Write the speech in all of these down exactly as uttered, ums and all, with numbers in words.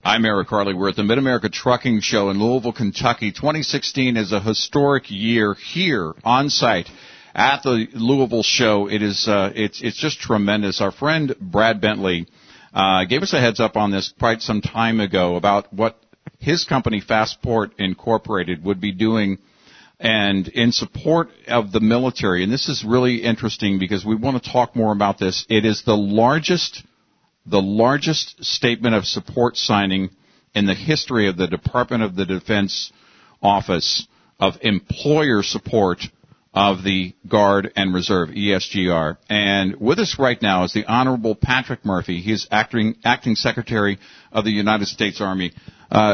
I'm Eric Harley. We're at the Mid-America Trucking Show in Louisville, Kentucky. twenty sixteen is a historic year here on site at the Louisville show. It is, uh, it's, it's just tremendous. Our friend Brad Bentley, uh, gave us a heads up on this quite some time ago about what his company, Fastport Incorporated, would be doing and in support of the military. And this is really interesting because we want to talk more about this. It is the largest the largest statement of support signing in the history of the Department of the Defense Office of employer support of the Guard and Reserve, E S G R. And with us right now is the Honorable Patrick Murphy. He is acting, acting Secretary of the United States Army. Uh,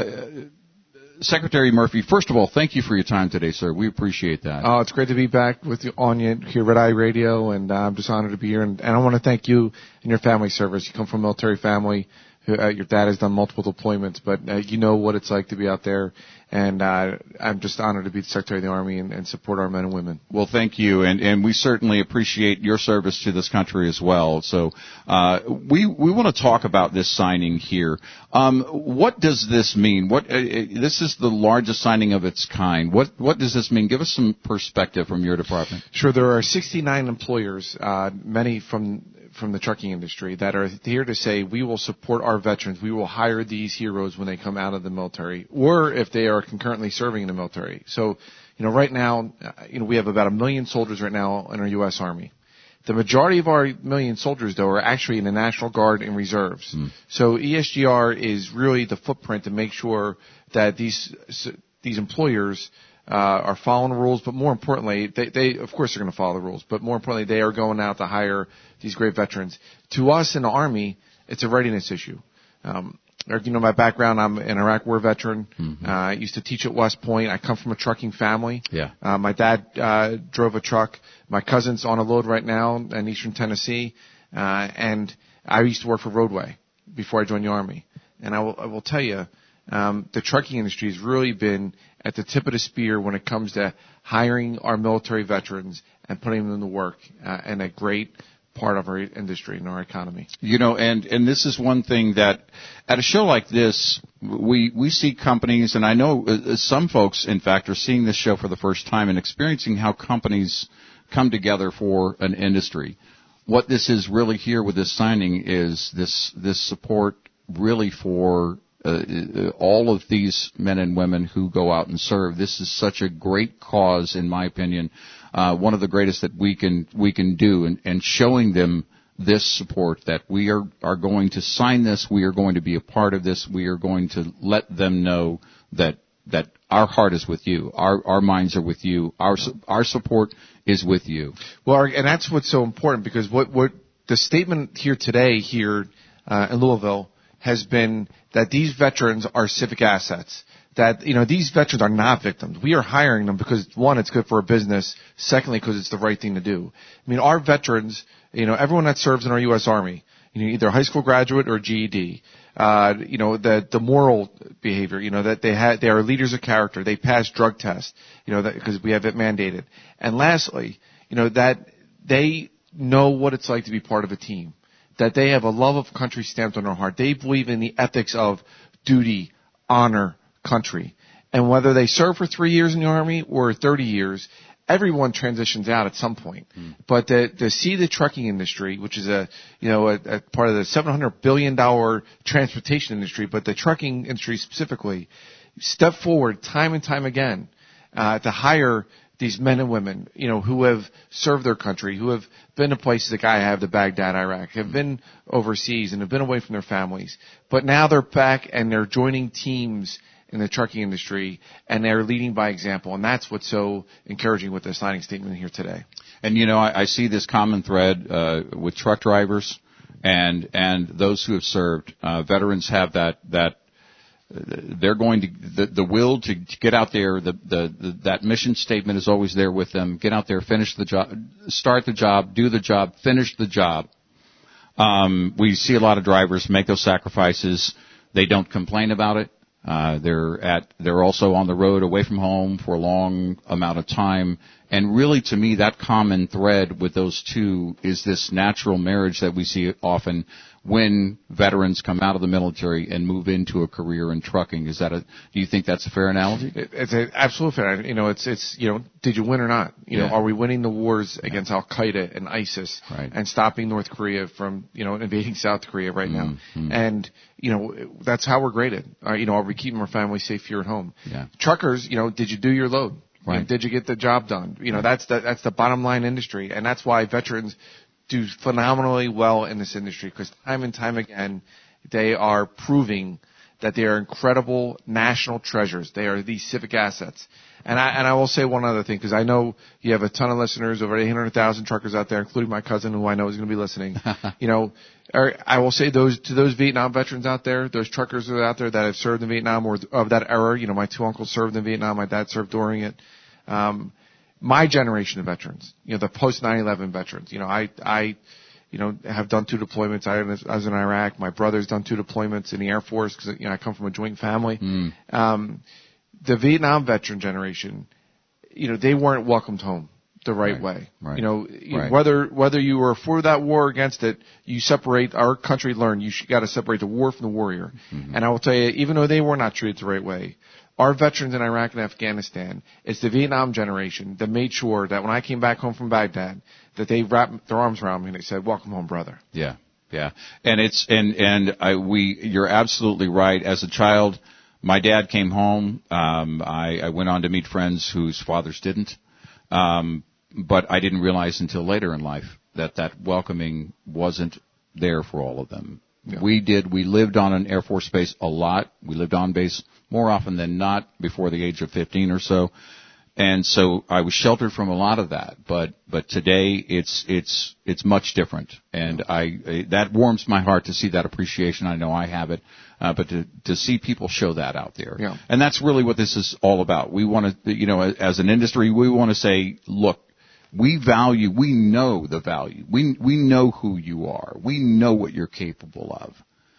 Secretary Murphy, first of all, thank you for your time today, sir. We appreciate that. Oh, it's great to be back with you on you here at Red Eye Radio, and uh, I'm just honored to be here. And, and I want to thank you and your family service. You come from a military family. Who, uh, your dad has done multiple deployments, but uh, you know what it's like to be out there. And uh, I'm just honored to be the Secretary of the Army and, and support our men and women. Well, thank you, and, and we certainly appreciate your service to this country as well. So uh, we we want to talk about this signing here. Um, what does this mean? What uh, this is the largest signing of its kind. What what does this mean? Give us some perspective from your department. Sure. There are sixty-nine employers, uh, many from from the trucking industry, that are here to say we will support our veterans. We will hire these heroes when they come out of the military, or if they are concurrently serving in the military. So, you know, right now, you know, we have about a million soldiers right now in our U S Army. The majority of our million soldiers, though, are actually in the National Guard and Reserves. Mm. So E S G R is really the footprint to make sure that these these employers Uh, are following the rules, but more importantly, they, they of course, are going to follow the rules, but more importantly, they are going out to hire these great veterans. To us in the Army, it's a readiness issue. Um, you know, my background, I'm an Iraq War veteran. Mm-hmm. Uh, I used to teach at West Point. I come from a trucking family. Yeah. Uh, my dad uh, drove a truck. My cousin's on a load right now in Eastern Tennessee, uh, and I used to work for Roadway before I joined the Army. And I will, I will tell you, um, the trucking industry has really been at the tip of the spear when it comes to hiring our military veterans and putting them to work, uh, in a great part of our industry and our economy. You know, and, and this is one thing that at a show like this, we, we see companies, and I know uh, some folks, in fact, are seeing this show for the first time and experiencing how companies come together for an industry. What this is really here with this signing is this, this support really for Uh, all of these men and women who go out and serve. This is such a great cause, in my opinion, uh, one of the greatest that we can we can do, and, and showing them this support, that we are, are going to sign this, we are going to be a part of this, we are going to let them know that that our heart is with you, our our minds are with you, our our support is with you. Well, and that's what's so important, because what what the statement here today here uh, in Louisville has been that these veterans are civic assets, that, you know, these veterans are not victims. We are hiring them because, one, it's good for a business. Secondly, because it's the right thing to do. I mean, our veterans, you know, everyone that serves in our U S Army, you know, either a high school graduate or G E D, uh, you know, the, the moral behavior, you know, that they had, they are leaders of character. They pass drug tests, you know, that, because we have it mandated. And lastly, you know, that they know what it's like to be part of a team, that they have a love of country stamped on their heart. They believe in the ethics of duty, honor, country. And whether they serve for three years in the Army or thirty years, everyone transitions out at some point. Mm. But to, to see the trucking industry, which is a, you know, a, a part of the seven hundred billion dollars transportation industry, but the trucking industry specifically, step forward time and time again, uh, to hire these men and women, you know, who have served their country, who have been to places like I have, to Baghdad, Iraq, have been overseas and have been away from their families. But now they're back and they're joining teams in the trucking industry, and they're leading by example. And that's what's so encouraging with the signing statement here today. And, you know, I, I see this common thread uh, with truck drivers and and those who have served. Uh, veterans have that that they're going to the, the will to get out there. The, the the that mission statement is always there with them. Get out there, finish the job, start the job, do the job, finish the job. Um, we see a lot of drivers make those sacrifices. They don't complain about it. Uh, they're at, they're also on the road away from home for a long amount of time. And really, to me, that common thread with those two is this natural marriage that we see often when veterans come out of the military and move into a career in trucking. Is that a, do you think that's a fair analogy? It, it's a, absolutely fair. You know, it's, it's, you know, did you win or not? You yeah. know, are we winning the wars against Al Qaeda and ISIS right. and stopping North Korea from, you know, invading South Korea right now? Mm-hmm. And, you know, that's how we're graded. Uh, you know, are we keeping our family safe here at home? Yeah. Truckers, you know, did you do your load? Right. You know, did you get the job done? You know, right. that's the, that's the bottom line industry. And that's why veterans do phenomenally well in this industry, because time and time again, they are proving that they are incredible national treasures. They are these civic assets. And I, and I will say one other thing, because I know you have a ton of listeners, over eight hundred thousand truckers out there, including my cousin, who I know is going to be listening. You know, or I will say those, to those Vietnam veterans out there, those truckers that are out there that have served in Vietnam or of that era, you know, my two uncles served in Vietnam, my dad served during it. Um, my generation of veterans, you know, the post nine eleven veterans, you know, I, I, you know, have done two deployments. I was in Iraq. My brother's done two deployments in the Air Force because, you know, I come from a joint family. Mm. Um, the Vietnam veteran generation, you know, they weren't welcomed home the right, right. way. Right. You know, right. whether, whether you were for that war or against it, you separate, our country learned you got to separate the war from the warrior. Mm-hmm. And I will tell you, even though they were not treated the right way, our veterans in Iraq and Afghanistan, it's the Vietnam generation that made sure that when I came back home from Baghdad, that they wrapped their arms around me and they said, "Welcome home, brother." Yeah, yeah, and it's and and I, we, you're absolutely right. As a child, my dad came home. Um, I, I went on to meet friends whose fathers didn't, um, but I didn't realize until later in life that that welcoming wasn't there for all of them. Yeah. We did. We lived on an Air Force base a lot. We lived on base more often than not before the age of fifteen or so. And so I was sheltered from a lot of that. But, but today it's, it's, it's much different. And I, I that warms my heart to see that appreciation. I know I have it. Uh, but to, to see people show that out there. Yeah. And that's really what this is all about. We want to, you know, as an industry, we want to say, look, we value, we know the value. We, we know who you are. We know what you're capable of.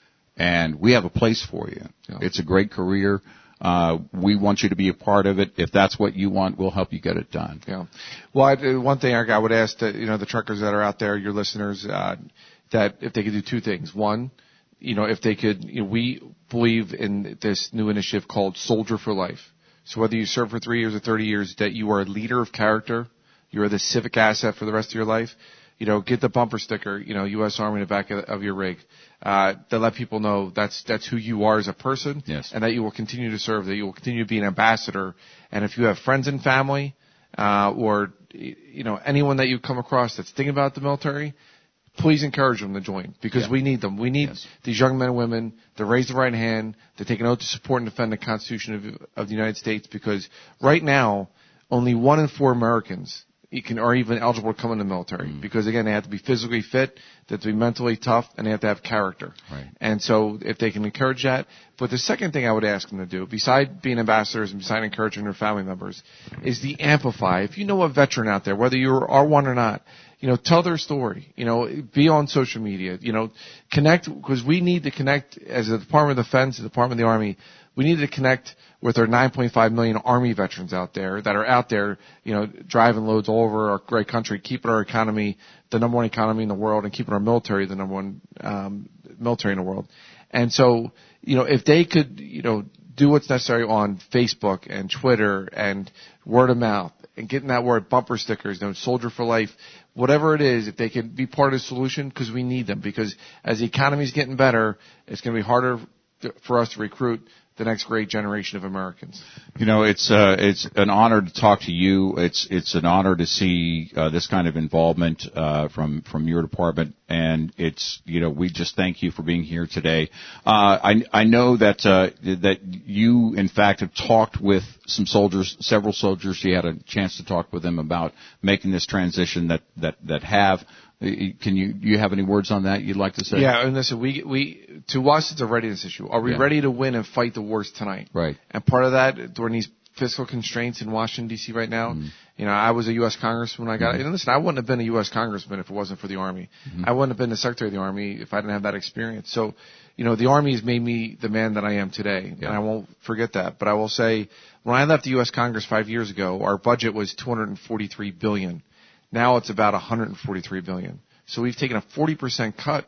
And we have a place for you. Yeah. It's a great career. Uh, we want you to be a part of it. If that's what you want, we'll help you get it done. Yeah. Well, I, one thing, Eric, I would ask that, you know, the truckers that are out there, your listeners, uh, that if they could do two things. One, you know, if they could, you know, we believe in this new initiative called Soldier for Life. So whether you serve for three years or thirty years, that you are a leader of character, you're the civic asset for the rest of your life. You know, get the bumper sticker, you know, U S Army in the back of, of your rig, uh, to let people know that's, that's who you are as a person. Yes. And that you will continue to serve, that you will continue to be an ambassador. And if you have friends and family, uh, or, you know, anyone that you come across that's thinking about the military, please encourage them to join, because yeah. we need them. We need yes. these young men and women to raise the right hand, to take an oath to support and defend the Constitution of, of the United States, because right now, only one in four Americans You can, are even eligible to come in the military, mm. because again, they have to be physically fit, they have to be mentally tough, and they have to have character. Right. And so, if they can encourage that. But the second thing I would ask them to do, besides being ambassadors and besides encouraging their family members, is the amplify. If you know a veteran out there, whether you're R one or not, you know, tell their story. You know, be on social media. You know, connect, because we need to connect as a Department of Defense, the Department of the Army. We need to connect with our nine point five million Army veterans out there that are out there, you know, driving loads all over our great country, keeping our economy the number one economy in the world, and keeping our military the number one um, military in the world. And so, you know, if they could, you know, do what's necessary on Facebook and Twitter and word of mouth and getting that word, bumper stickers, you know, Soldier for Life, whatever it is, if they can be part of the solution, because we need them. Because as the economy's getting better, it's going to be harder for us to recruit the next great generation of Americans. You know, it's uh, it's an honor to talk to you. It's it's an honor to see uh, this kind of involvement uh, from from your department, and it's, you know, we just thank you for being here today. Uh, I I know that uh, that you in fact have talked with some soldiers, several soldiers. You had a chance to talk with them about making this transition that that that have. Can you, do you have any words on that you'd like to say? Yeah, and listen, we, we, to us, it's a readiness issue. Are we yeah. ready to win and fight the wars tonight? Right. And part of that, during these fiscal constraints in Washington, D C right now, mm-hmm. you know, I was a U S congressman when I got mm-hmm. it. And listen, I wouldn't have been a U S congressman if it wasn't for the Army. Mm-hmm. I wouldn't have been the Secretary of the Army if I didn't have that experience. So, you know, the Army has made me the man that I am today. Yeah. And I won't forget that. But I will say, when I left the U S Congress five years ago, our budget was two hundred forty-three billion dollars. Now it's about one hundred forty-three billion dollars. So we've taken a forty percent cut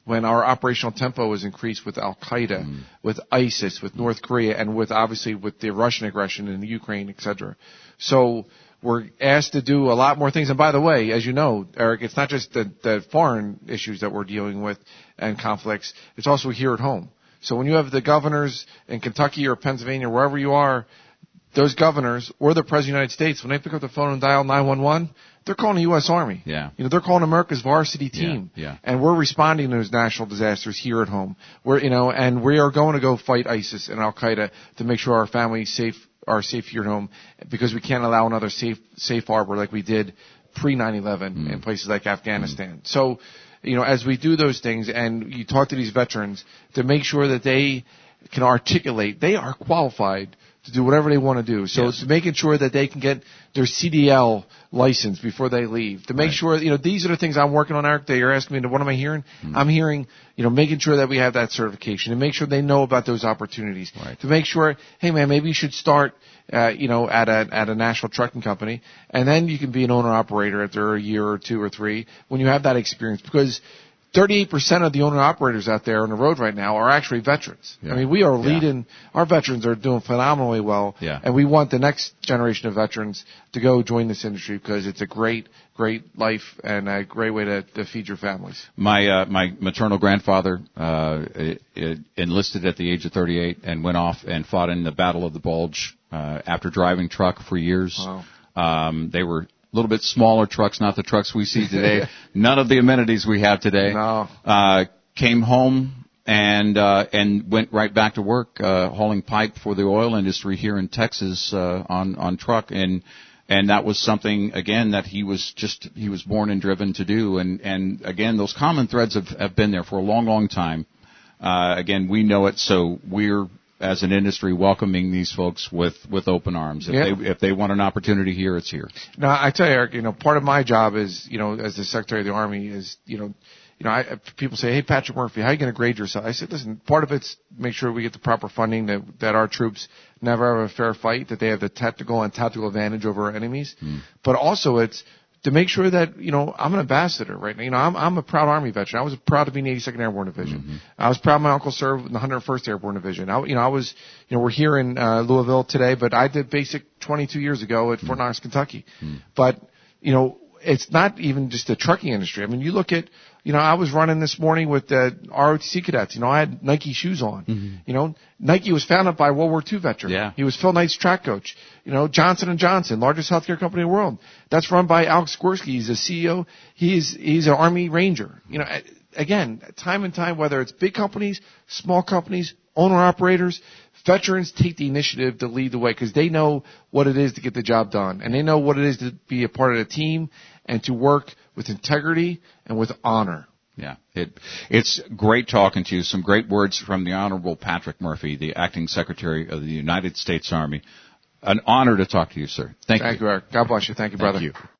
when our operational tempo was increased with Al-Qaeda, mm. with ISIS, with North Korea, and with obviously with the Russian aggression in Ukraine, et cetera. So we're asked to do a lot more things. And by the way, as you know, Eric, it's not just the, the foreign issues that we're dealing with and conflicts. It's also here at home. So when you have the governors in Kentucky or Pennsylvania, wherever you are, those governors or the President of the United States, when they pick up the phone and dial nine one one, they're calling the U S Army. Yeah. You know, they're calling America's varsity team. Yeah. Yeah. And we're responding to those national disasters here at home. We're, you know, and we are going to go fight ISIS and Al-Qaeda to make sure our families safe, are safe here at home, because we can't allow another safe, safe harbor like we did pre nine eleven mm. in places like Afghanistan. Mm. So, you know, as we do those things and you talk to these veterans to make sure that they can articulate, they are qualified to do whatever they want to do. So yes. it's making sure that they can get their C D L license before they leave. To make right. sure, you know, these are the things I'm working on, Eric, that you're asking me, what am I hearing? Mm-hmm. I'm hearing, you know, making sure that we have that certification and make sure they know about those opportunities. Right. To make sure, hey man, maybe you should start, uh, you know, at a, at a national trucking company, and then you can be an owner operator after a year or two or three when you have that experience, because thirty-eight percent of the owner-operators out there on the road right now are actually veterans. Yeah. I mean, we are leading, yeah. our veterans are doing phenomenally well, yeah. and we want the next generation of veterans to go join this industry because it's a great, great life and a great way to, to feed your families. My uh, my maternal grandfather uh, enlisted at the age of thirty-eight and went off and fought in the Battle of the Bulge uh, after driving truck for years. Wow. Um, they were a little bit smaller trucks, not the trucks we see today. None of the amenities we have today. No. Uh, came home and uh, and went right back to work uh, hauling pipe for the oil industry here in Texas uh, on on truck, and and that was something again that he was just he was born and driven to do, and and again those common threads have, have been there for a long long time. Uh, again, we know it, so we're, as an industry, welcoming these folks with, with open arms. If yeah. they if they want an opportunity here, it's here. Now, I tell you, Eric, you know, part of my job is, you know, as the Secretary of the Army is, you know, you know, I, people say, hey, Patrick Murphy, how are you going to grade yourself? I said, listen, part of it's make sure we get the proper funding, that, that our troops never have a fair fight, that they have the tactical and tactical advantage over our enemies. Mm. But also it's to make sure that, you know, I'm an ambassador right now. You know, I'm, I'm a proud Army veteran. I was proud to be in the eighty-second Airborne Division. Mm-hmm. I was proud my uncle served in the one hundred first Airborne Division. I, you know, I was, you know, we're here in uh, Louisville today, but I did basic twenty-two years ago at mm-hmm. Fort Knox, Kentucky. Mm-hmm. But, you know, it's not even just the trucking industry. I mean, you look at, you know, I was running this morning with the R O T C cadets. You know, I had Nike shoes on. Mm-hmm. You know, Nike was founded by a World War Two veteran. Yeah. He was Phil Knight's track coach. You know, Johnson and Johnson, largest healthcare company in the world. That's run by Alex Gorski. He's the C E O. He's, he's an Army Ranger. You know, again, time and time, whether it's big companies, small companies, owner-operators, veterans take the initiative to lead the way because they know what it is to get the job done. And they know what it is to be a part of the team and to work with integrity and with honor. Yeah, it, it's great talking to you. Some great words from the Honorable Patrick Murphy, the Acting Secretary of the United States Army. An honor to talk to you, sir. Thank, Thank you. you, Eric. God bless you. Thank you, brother. Thank you.